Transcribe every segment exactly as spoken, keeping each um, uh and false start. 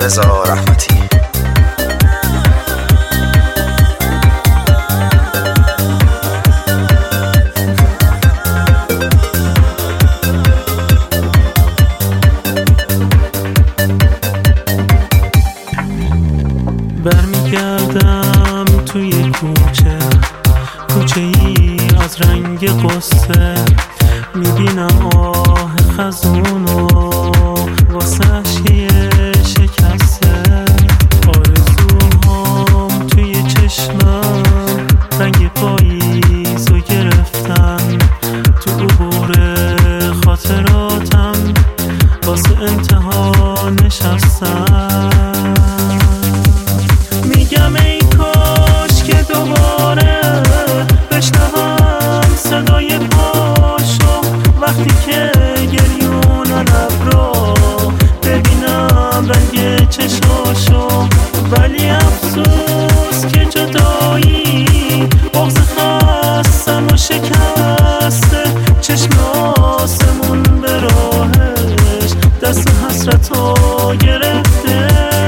رضا رحمتی. برمیگردم توی کوچه، کوچه ای از رنگ قصه، میبینم آه خزونو واسه یه شکسته. آرزوهام توی چشمم رنگ پاییزو گرفتن، تو عبور خاطراتم واسه انتها نشستم. میگم ای کاش که دوباره بشنوم صدای پاشو، وقتی که گریون لب رو ببینم رنگ چشاشو. ولی افسوس که جدایی بغض خستم و شکسته، چشم آسمون به راهش دست حسرتو گرفته.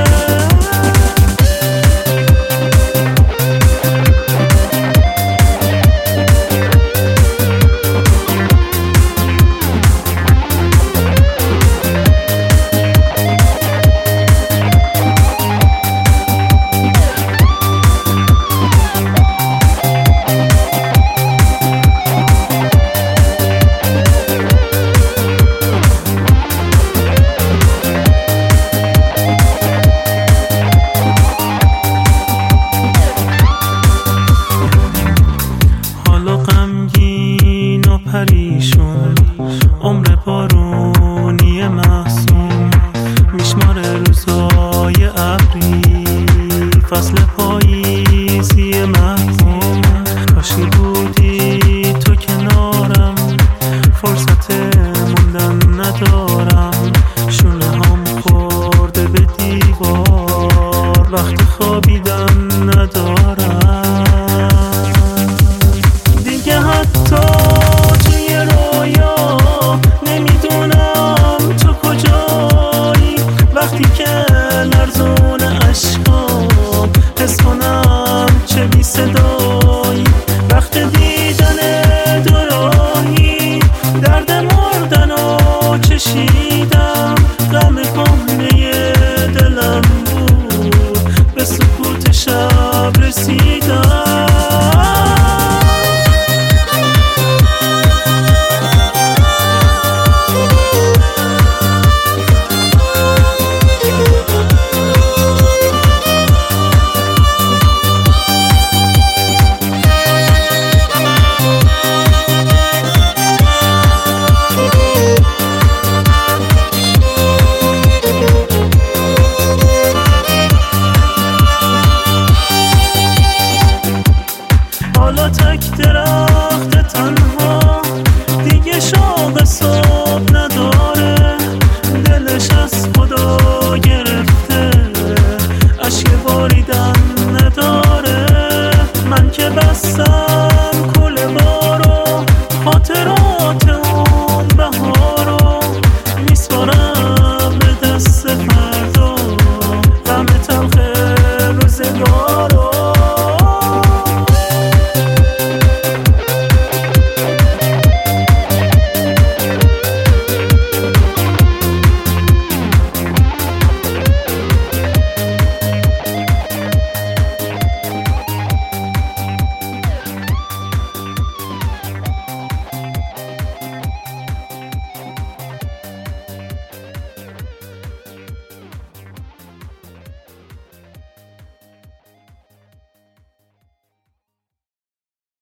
پریشون عمر بارونی محسوم، میشمار روزای ابری فصل پاییزی محکوم. کاشی بودی تو کنارم، فرصت موندن ندارم، شونه هم خورده به دیوار، وقت خوابیدن ندارم دیگه. حتی نمیدونم تو کجایی وقتی که